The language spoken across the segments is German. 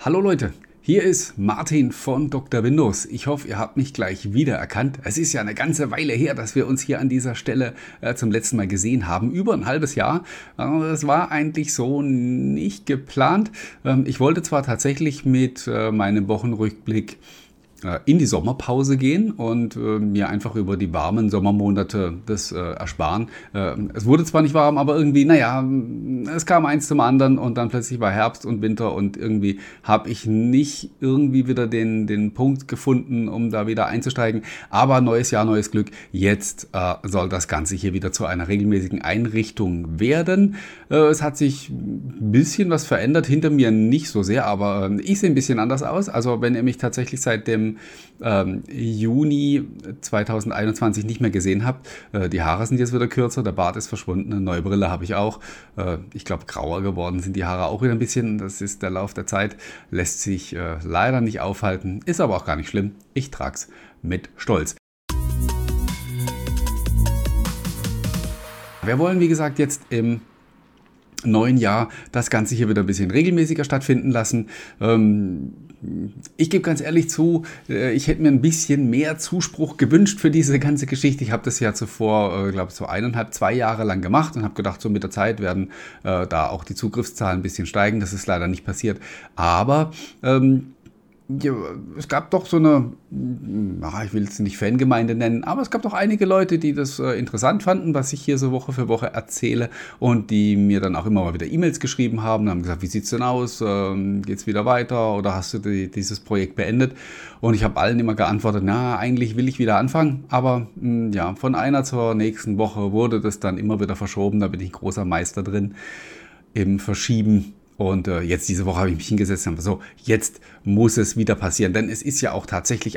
Hallo Leute, hier ist Martin von Dr. Windows. Ich hoffe, ihr habt mich gleich wiedererkannt. Es ist ja eine ganze Weile her, dass wir uns hier an dieser Stelle zum letzten Mal gesehen haben. Über ein halbes Jahr. Das war eigentlich so nicht geplant. Ich wollte zwar tatsächlich mit meinem Wochenrückblick in die Sommerpause gehen und mir einfach über die warmen Sommermonate das ersparen. Es wurde zwar nicht warm, aber irgendwie, es kam eins zum anderen und dann plötzlich war Herbst und Winter und irgendwie habe ich nicht irgendwie wieder den Punkt gefunden, um da wieder einzusteigen. Aber neues Jahr, neues Glück. Jetzt soll das Ganze hier wieder zu einer regelmäßigen Einrichtung werden. Es hat sich ein bisschen was verändert, hinter mir nicht so sehr, aber ich sehe ein bisschen anders aus. Also wenn ihr mich tatsächlich seit dem Juni 2021 nicht mehr gesehen habt. Die Haare sind jetzt wieder kürzer, der Bart ist verschwunden, eine neue Brille habe ich auch. Ich glaube, grauer geworden sind die Haare auch wieder ein bisschen. Das ist der Lauf der Zeit, lässt sich leider nicht aufhalten, ist aber auch gar nicht schlimm. Ich trage es mit Stolz. Wir wollen, wie gesagt, jetzt im neuen Jahr das Ganze hier wieder ein bisschen regelmäßiger stattfinden lassen. Ich gebe ganz ehrlich zu, ich hätte mir ein bisschen mehr Zuspruch gewünscht für diese ganze Geschichte. Ich habe das ja zuvor, glaube ich, so 2 Jahre lang gemacht und habe gedacht, so mit der Zeit werden da auch die Zugriffszahlen ein bisschen steigen. Das ist leider nicht passiert. Aber ja, es gab doch so eine, ich will es nicht Fangemeinde nennen, aber es gab doch einige Leute, die das interessant fanden, was ich hier so Woche für Woche erzähle und die mir dann auch immer mal wieder E-Mails geschrieben haben und haben gesagt, wie sieht's denn aus, geht's wieder weiter oder hast du dieses Projekt beendet? Und ich habe allen immer geantwortet, eigentlich will ich wieder anfangen, aber von einer zur nächsten Woche wurde das dann immer wieder verschoben, da bin ich ein großer Meister drin im Verschieben. Und jetzt diese Woche habe ich mich hingesetzt und so, jetzt muss es wieder passieren, denn es ist ja auch tatsächlich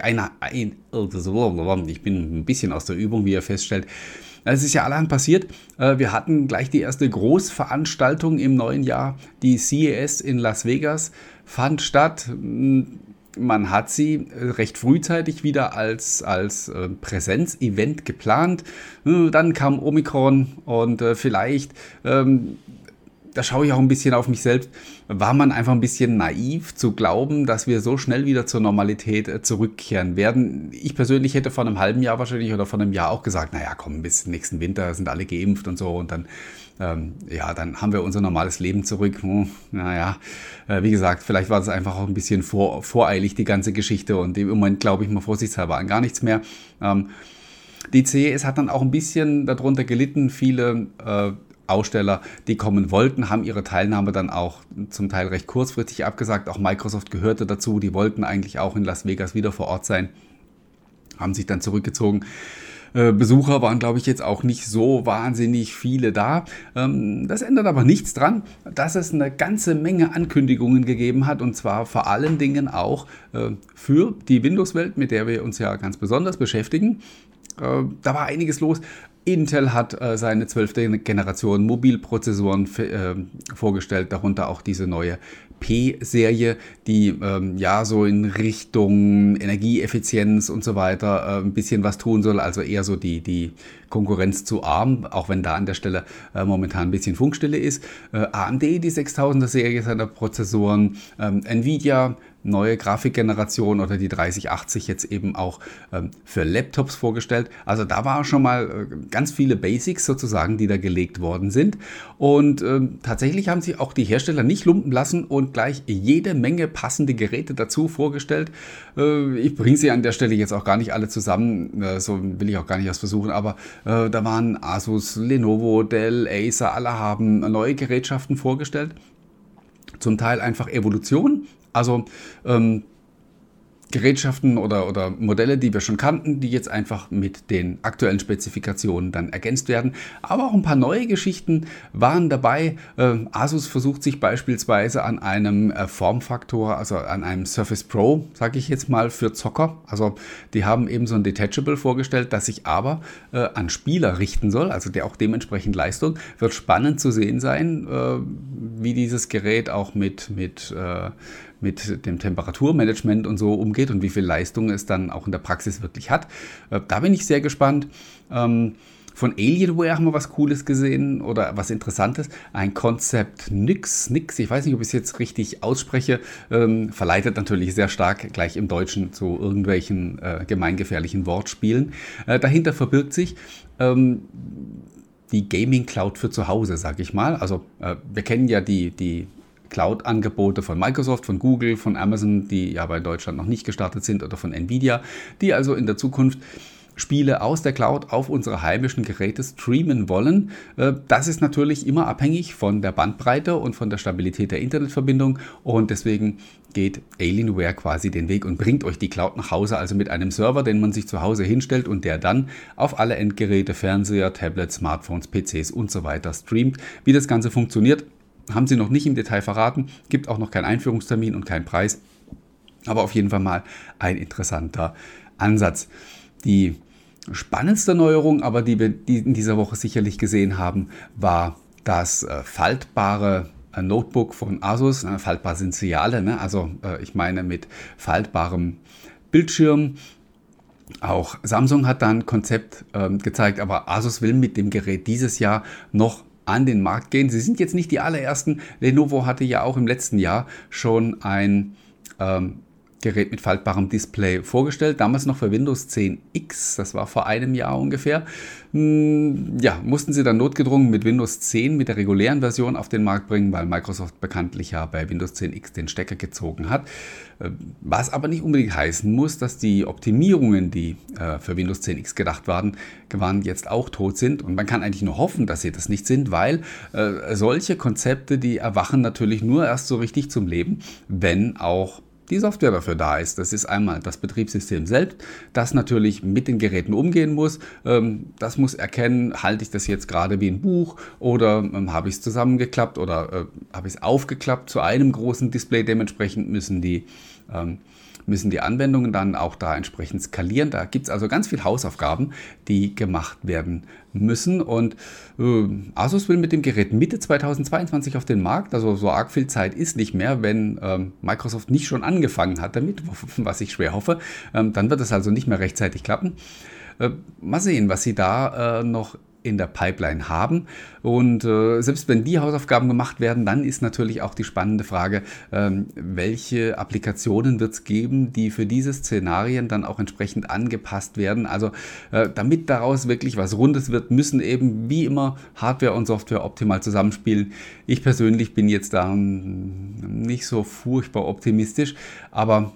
ich bin ein bisschen aus der Übung, wie ihr feststellt. Es ist ja allerhand passiert. Wir hatten gleich die erste Großveranstaltung im neuen Jahr. Die CES in Las Vegas fand statt. Man hat sie recht frühzeitig wieder als Präsenzevent geplant. Dann kam Omikron und vielleicht... Da schaue ich auch ein bisschen auf mich selbst, war man einfach ein bisschen naiv zu glauben, dass wir so schnell wieder zur Normalität zurückkehren werden. Ich persönlich hätte vor einem halben Jahr wahrscheinlich oder vor einem Jahr auch gesagt, bis nächsten Winter sind alle geimpft und so und dann, dann haben wir unser normales Leben zurück. Wie gesagt, vielleicht war das einfach auch ein bisschen voreilig, die ganze Geschichte und im Moment glaube ich mal vorsichtshalber an gar nichts mehr. Die CES hat dann auch ein bisschen darunter gelitten, viele Aussteller, die kommen wollten, haben ihre Teilnahme dann auch zum Teil recht kurzfristig abgesagt. Auch Microsoft gehörte dazu, die wollten eigentlich auch in Las Vegas wieder vor Ort sein, haben sich dann zurückgezogen. Besucher waren, glaube ich, jetzt auch nicht so wahnsinnig viele da. Das ändert aber nichts dran, dass es eine ganze Menge Ankündigungen gegeben hat und zwar vor allen Dingen auch für die Windows-Welt, mit der wir uns ja ganz besonders beschäftigen. Da war einiges los. Intel hat seine 12. Generation Mobilprozessoren vorgestellt, darunter auch diese neue P-Serie, die so in Richtung Energieeffizienz und so weiter ein bisschen was tun soll, also eher so die Konkurrenz zu ARM, auch wenn da an der Stelle momentan ein bisschen Funkstille ist. AMD, die 6000er Serie seiner Prozessoren, Nvidia, neue Grafikgeneration oder die 3080 jetzt eben auch für Laptops vorgestellt. Also da waren schon mal ganz viele Basics sozusagen, die da gelegt worden sind. Und tatsächlich haben sich auch die Hersteller nicht lumpen lassen und gleich jede Menge passende Geräte dazu vorgestellt. Ich bringe sie an der Stelle jetzt auch gar nicht alle zusammen, so will ich auch gar nicht erst versuchen, aber da waren Asus, Lenovo, Dell, Acer, alle haben neue Gerätschaften vorgestellt. Zum Teil einfach Evolution. Also Gerätschaften oder Modelle, die wir schon kannten, die jetzt einfach mit den aktuellen Spezifikationen dann ergänzt werden. Aber auch ein paar neue Geschichten waren dabei. Asus versucht sich beispielsweise an einem Formfaktor, also an einem Surface Pro, sage ich jetzt mal, für Zocker. Also die haben eben so ein Detachable vorgestellt, das sich aber an Spieler richten soll, also der auch dementsprechend Leistung. Wird spannend zu sehen sein, wie dieses Gerät auch mit dem Temperaturmanagement und so umgeht und wie viel Leistung es dann auch in der Praxis wirklich hat. Da bin ich sehr gespannt. Von Alienware haben wir was Cooles gesehen oder was Interessantes. Ein Konzept Nix, ich weiß nicht, ob ich es jetzt richtig ausspreche, verleitet natürlich sehr stark gleich im Deutschen zu irgendwelchen gemeingefährlichen Wortspielen. Dahinter verbirgt sich die Gaming Cloud für zu Hause, sage ich mal. Also wir kennen ja die Cloud-Angebote von Microsoft, von Google, von Amazon, die ja bei Deutschland noch nicht gestartet sind, oder von Nvidia, die also in der Zukunft Spiele aus der Cloud auf unsere heimischen Geräte streamen wollen. Das ist natürlich immer abhängig von der Bandbreite und von der Stabilität der Internetverbindung, und deswegen geht Alienware quasi den Weg und bringt euch die Cloud nach Hause, also mit einem Server, den man sich zu Hause hinstellt und der dann auf alle Endgeräte, Fernseher, Tablets, Smartphones, PCs und so weiter streamt. Wie das Ganze funktioniert, haben sie noch nicht im Detail verraten, gibt auch noch keinen Einführungstermin und keinen Preis, aber auf jeden Fall mal ein interessanter Ansatz. Die spannendste Neuerung, aber die wir in dieser Woche sicherlich gesehen haben, war das faltbare Notebook von Asus. Faltbar sind sie ja alle, ne? Also ich meine mit faltbarem Bildschirm. Auch Samsung hat da ein Konzept gezeigt, aber Asus will mit dem Gerät dieses Jahr noch an den Markt gehen. Sie sind jetzt nicht die allerersten. Lenovo hatte ja auch im letzten Jahr schon ein Gerät mit faltbarem Display vorgestellt, damals noch für Windows 10 X, das war vor einem Jahr ungefähr. Ja, mussten sie dann notgedrungen mit Windows 10, mit der regulären Version auf den Markt bringen, weil Microsoft bekanntlich ja bei Windows 10 X den Stecker gezogen hat. Was aber nicht unbedingt heißen muss, dass die Optimierungen, die für Windows 10 X gedacht waren, jetzt auch tot sind. Und man kann eigentlich nur hoffen, dass sie das nicht sind, weil solche Konzepte, die erwachen natürlich nur erst so richtig zum Leben, wenn auch die Software dafür da ist. Das ist einmal das Betriebssystem selbst, das natürlich mit den Geräten umgehen muss. Das muss erkennen, halte ich das jetzt gerade wie ein Buch oder habe ich es zusammengeklappt oder habe ich es aufgeklappt zu einem großen Display. Dementsprechend müssen die Anwendungen dann auch da entsprechend skalieren. Da gibt es also ganz viele Hausaufgaben, die gemacht werden müssen. Und Asus will mit dem Gerät Mitte 2022 auf den Markt. Also so arg viel Zeit ist nicht mehr, wenn Microsoft nicht schon angefangen hat damit, was ich schwer hoffe. Dann wird es also nicht mehr rechtzeitig klappen. Mal sehen, was sie da noch in der Pipeline haben. Und selbst wenn die Hausaufgaben gemacht werden, dann ist natürlich auch die spannende Frage, welche Applikationen wird es geben, die für diese Szenarien dann auch entsprechend angepasst werden. Also damit daraus wirklich was Rundes wird, müssen eben wie immer Hardware und Software optimal zusammenspielen. Ich persönlich bin jetzt da nicht so furchtbar optimistisch, aber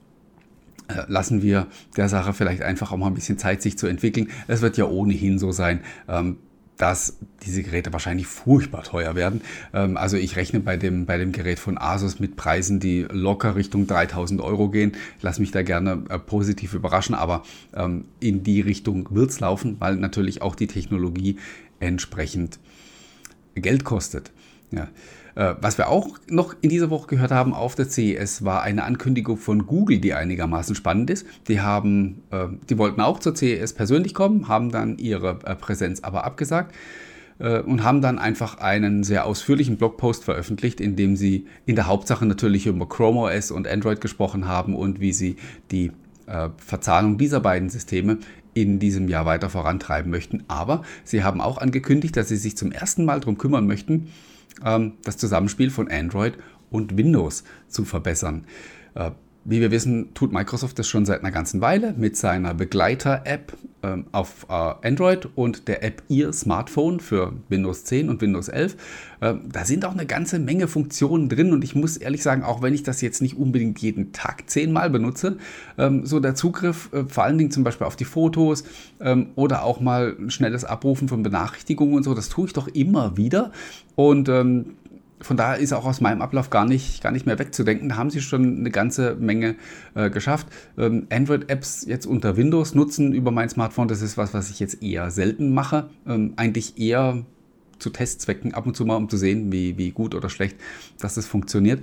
lassen wir der Sache vielleicht einfach auch mal ein bisschen Zeit, sich zu entwickeln. Es wird ja ohnehin so sein, dass diese Geräte wahrscheinlich furchtbar teuer werden. Also ich rechne bei dem Gerät von Asus mit Preisen, die locker Richtung 3.000 € gehen. Ich lasse mich da gerne positiv überraschen, aber in die Richtung wird es laufen, weil natürlich auch die Technologie entsprechend Geld kostet. Ja. Was wir auch noch in dieser Woche gehört haben auf der CES, war eine Ankündigung von Google, die einigermaßen spannend ist. Die wollten auch zur CES persönlich kommen, haben dann ihre Präsenz aber abgesagt und haben dann einfach einen sehr ausführlichen Blogpost veröffentlicht, in dem sie in der Hauptsache natürlich über Chrome OS und Android gesprochen haben und wie sie die Verzahnung dieser beiden Systeme in diesem Jahr weiter vorantreiben möchten. Aber sie haben auch angekündigt, dass sie sich zum ersten Mal darum kümmern möchten, das Zusammenspiel von Android und Windows zu verbessern. Wie wir wissen, tut Microsoft das schon seit einer ganzen Weile mit seiner Begleiter-App auf Android und der App Ihr Smartphone für Windows 10 und Windows 11. Da sind auch eine ganze Menge Funktionen drin und ich muss ehrlich sagen, auch wenn ich das jetzt nicht unbedingt jeden Tag 10-mal benutze, so der Zugriff vor allen Dingen zum Beispiel auf die Fotos oder auch mal ein schnelles Abrufen von Benachrichtigungen und so, das tue ich doch immer wieder und von daher ist auch aus meinem Ablauf gar nicht mehr wegzudenken. Da haben sie schon eine ganze Menge geschafft. Android-Apps jetzt unter Windows nutzen über mein Smartphone, das ist was ich jetzt eher selten mache. Eigentlich eher zu Testzwecken ab und zu mal, um zu sehen, wie gut oder schlecht das funktioniert.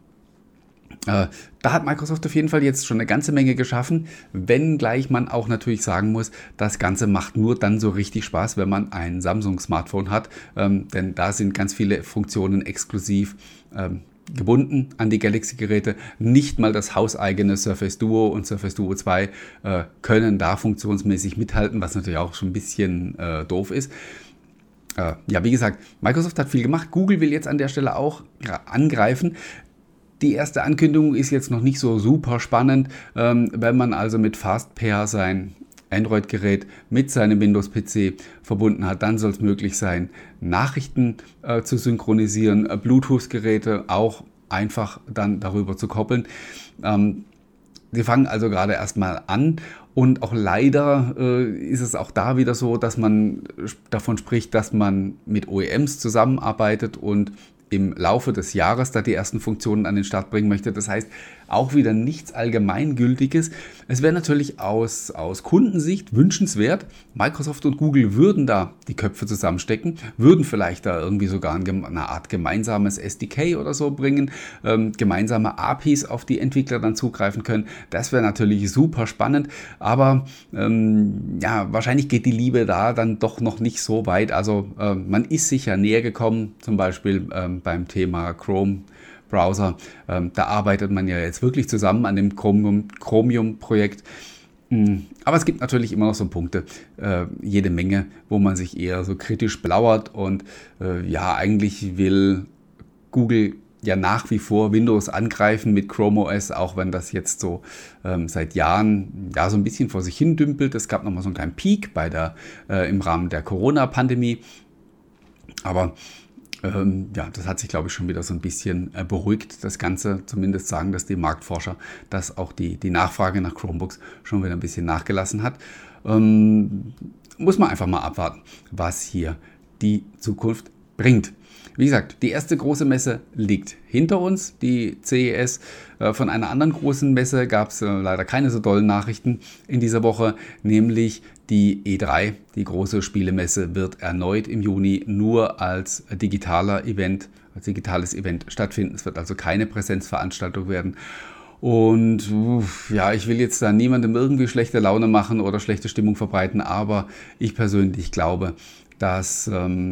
Da hat Microsoft auf jeden Fall jetzt schon eine ganze Menge geschaffen, wenngleich man auch natürlich sagen muss, das Ganze macht nur dann so richtig Spaß, wenn man ein Samsung-Smartphone hat, denn da sind ganz viele Funktionen exklusiv gebunden an die Galaxy-Geräte. Nicht mal das hauseigene Surface Duo und Surface Duo 2 können da funktionsmäßig mithalten, was natürlich auch schon ein bisschen doof ist. Ja, wie gesagt, Microsoft hat viel gemacht. Google will jetzt an der Stelle auch angreifen. Die erste Ankündigung ist jetzt noch nicht so super spannend. Wenn man also mit FastPair sein Android-Gerät mit seinem Windows-PC verbunden hat, dann soll es möglich sein, Nachrichten zu synchronisieren, Bluetooth-Geräte auch einfach dann darüber zu koppeln. Sie fangen also gerade erstmal an und auch leider ist es auch da wieder so, dass man davon spricht, dass man mit OEMs zusammenarbeitet und im Laufe des Jahres da die ersten Funktionen an den Start bringen möchte. Das heißt, auch wieder nichts Allgemeingültiges. Es wäre natürlich aus Kundensicht wünschenswert, Microsoft und Google würden da die Köpfe zusammenstecken, würden vielleicht da irgendwie sogar eine Art gemeinsames SDK oder so bringen, gemeinsame APIs, auf die Entwickler dann zugreifen können. Das wäre natürlich super spannend, aber ja, wahrscheinlich geht die Liebe da dann doch noch nicht so weit. Also man ist sicher näher gekommen, zum Beispiel beim Thema Chrome-Browser. Da arbeitet man ja jetzt wirklich zusammen an dem Chromium-Projekt. Aber es gibt natürlich immer noch so Punkte, jede Menge, wo man sich eher so kritisch belauert. Und ja, eigentlich will Google ja nach wie vor Windows angreifen mit Chrome OS, auch wenn das jetzt so seit Jahren ja so ein bisschen vor sich hin dümpelt. Es gab nochmal so einen kleinen Peak im Rahmen der Corona-Pandemie. Aber ja, das hat sich, glaube ich, schon wieder so ein bisschen beruhigt, das Ganze. Zumindest sagen das die Marktforscher, dass auch die Nachfrage nach Chromebooks schon wieder ein bisschen nachgelassen hat. Muss man einfach mal abwarten, was hier die Zukunft bringt. Wie gesagt, die erste große Messe liegt hinter uns, die CES. Von einer anderen großen Messe gab es leider keine so tollen Nachrichten in dieser Woche, nämlich die E3, die große Spielemesse, wird erneut im Juni nur als digitales Event stattfinden. Es wird also keine Präsenzveranstaltung werden. Und ja, ich will jetzt da niemandem irgendwie schlechte Laune machen oder schlechte Stimmung verbreiten, aber ich persönlich glaube, dass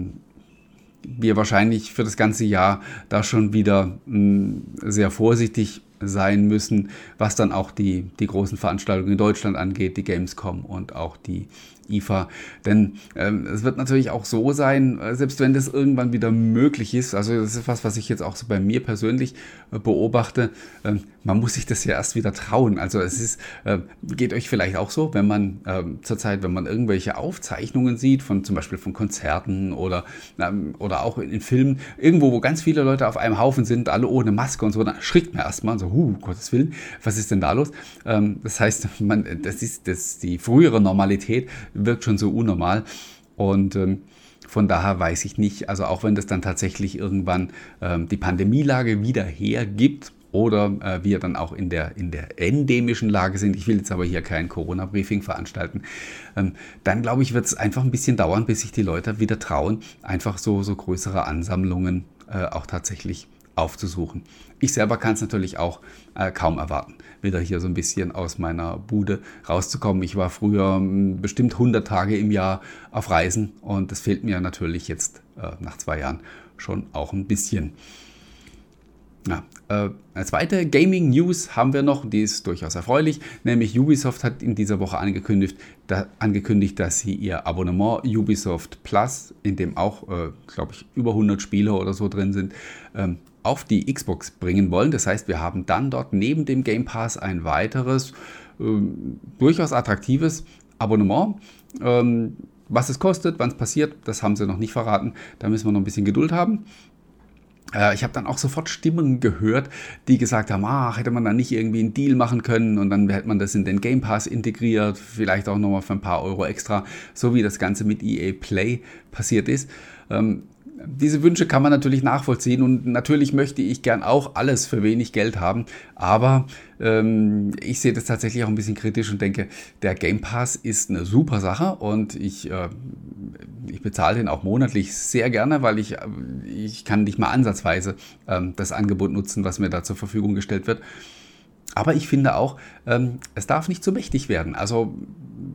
wir wahrscheinlich für das ganze Jahr da schon wieder sehr vorsichtig sein müssen, was dann auch die großen Veranstaltungen in Deutschland angeht, die Gamescom und auch die IFA. Denn es wird natürlich auch so sein, selbst wenn das irgendwann wieder möglich ist, also das ist was ich jetzt auch so bei mir persönlich beobachte, man muss sich das ja erst wieder trauen. Also es ist, geht euch vielleicht auch so, wenn man zurzeit, wenn man irgendwelche Aufzeichnungen sieht, zum Beispiel von Konzerten oder auch in Filmen, irgendwo, wo ganz viele Leute auf einem Haufen sind, alle ohne Maske und so, dann erschrickt man erstmal so, Gottes Willen, was ist denn da los? Das heißt, die frühere Normalität wirkt schon so unnormal und von daher weiß ich nicht, also auch wenn das dann tatsächlich irgendwann die Pandemielage wieder hergibt oder wir dann auch in der endemischen Lage sind, ich will jetzt aber hier kein Corona-Briefing veranstalten, dann glaube ich, wird es einfach ein bisschen dauern, bis sich die Leute wieder trauen, einfach so größere Ansammlungen auch tatsächlich aufzusuchen. Ich selber kann es natürlich auch kaum erwarten, wieder hier so ein bisschen aus meiner Bude rauszukommen. Ich war früher bestimmt 100 Tage im Jahr auf Reisen und das fehlt mir natürlich jetzt nach 2 Jahren schon auch ein bisschen. Ja, eine zweite Gaming-News haben wir noch, die ist durchaus erfreulich, nämlich Ubisoft hat in dieser Woche angekündigt, dass sie ihr Abonnement Ubisoft Plus, in dem auch, glaube ich, über 100 Spiele oder so drin sind, auf die Xbox bringen wollen. Das heißt, wir haben dann dort neben dem Game Pass ein weiteres, durchaus attraktives Abonnement. Was es kostet, wann es passiert, das haben sie noch nicht verraten. Da müssen wir noch ein bisschen Geduld haben. Ich habe dann auch sofort Stimmen gehört, die gesagt haben, hätte man da nicht irgendwie einen Deal machen können und dann hätte man das in den Game Pass integriert, vielleicht auch nochmal für ein paar Euro extra, so wie das Ganze mit EA Play passiert ist. Diese Wünsche kann man natürlich nachvollziehen und natürlich möchte ich gern auch alles für wenig Geld haben, aber ich sehe das tatsächlich auch ein bisschen kritisch und denke, der Game Pass ist eine super Sache und ich bezahle den auch monatlich sehr gerne, weil ich kann nicht mal ansatzweise das Angebot nutzen, was mir da zur Verfügung gestellt wird. Aber ich finde auch, es darf nicht zu mächtig werden. Also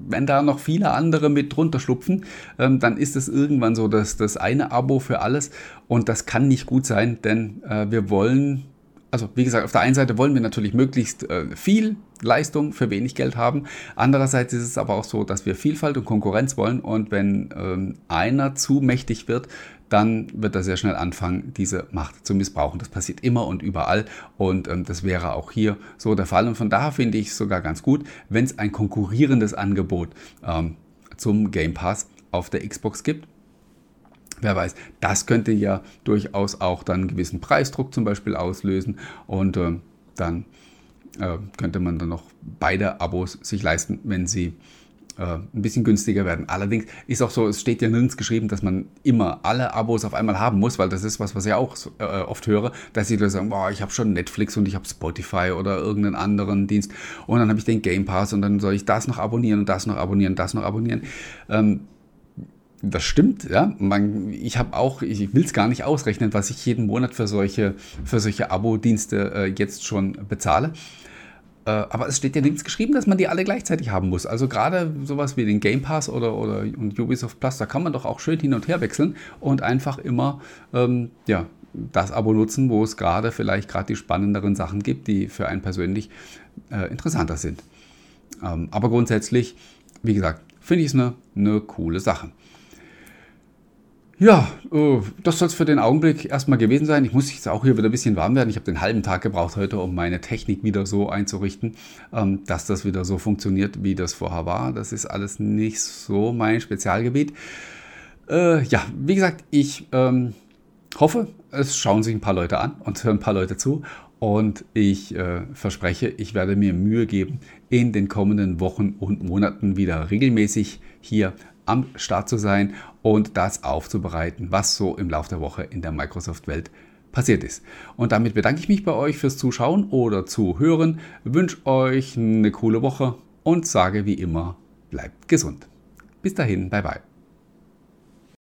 wenn da noch viele andere mit drunter schlupfen, dann ist es irgendwann so, dass das eine Abo für alles und das kann nicht gut sein, denn wir wollen, also wie gesagt, auf der einen Seite wollen wir natürlich möglichst viel Leistung für wenig Geld haben. Andererseits ist es aber auch so, dass wir Vielfalt und Konkurrenz wollen und wenn einer zu mächtig wird, dann wird er sehr schnell anfangen, diese Macht zu missbrauchen. Das passiert immer und überall und das wäre auch hier so der Fall. Und von daher finde ich es sogar ganz gut, wenn es ein konkurrierendes Angebot zum Game Pass auf der Xbox gibt. Wer weiß, das könnte ja durchaus auch dann einen gewissen Preisdruck zum Beispiel auslösen und dann könnte man dann noch beide Abos sich leisten, wenn sie ein bisschen günstiger werden. Allerdings ist auch so, es steht ja nirgends geschrieben, dass man immer alle Abos auf einmal haben muss, weil das ist was ich auch oft höre, dass die Leute sagen, boah, ich habe schon Netflix und ich habe Spotify oder irgendeinen anderen Dienst und dann habe ich den Game Pass und dann soll ich das noch abonnieren und das noch abonnieren und das noch abonnieren. Das stimmt, ja. Ich will es gar nicht ausrechnen, was ich jeden Monat für solche Abo-Dienste jetzt schon bezahle. Aber es steht ja nichts geschrieben, dass man die alle gleichzeitig haben muss. Also gerade sowas wie den Game Pass oder und Ubisoft Plus, da kann man doch auch schön hin und her wechseln und einfach immer das Abo nutzen, wo es vielleicht gerade die spannenderen Sachen gibt, die für einen persönlich interessanter sind. Aber grundsätzlich, wie gesagt, finde ich es eine coole Sache. Ja, das soll es für den Augenblick erstmal gewesen sein. Ich muss jetzt auch hier wieder ein bisschen warm werden. Ich habe den halben Tag gebraucht heute, um meine Technik wieder so einzurichten, dass das wieder so funktioniert, wie das vorher war. Das ist alles nicht so mein Spezialgebiet. Wie gesagt, ich hoffe, es schauen sich ein paar Leute an und hören ein paar Leute zu. Und ich verspreche, ich werde mir Mühe geben, in den kommenden Wochen und Monaten wieder regelmäßig hier am Start zu sein und das aufzubereiten, was so im Laufe der Woche in der Microsoft-Welt passiert ist. Und damit bedanke ich mich bei euch fürs Zuschauen oder Zuhören, wünsche euch eine coole Woche und sage wie immer, bleibt gesund. Bis dahin, bye bye.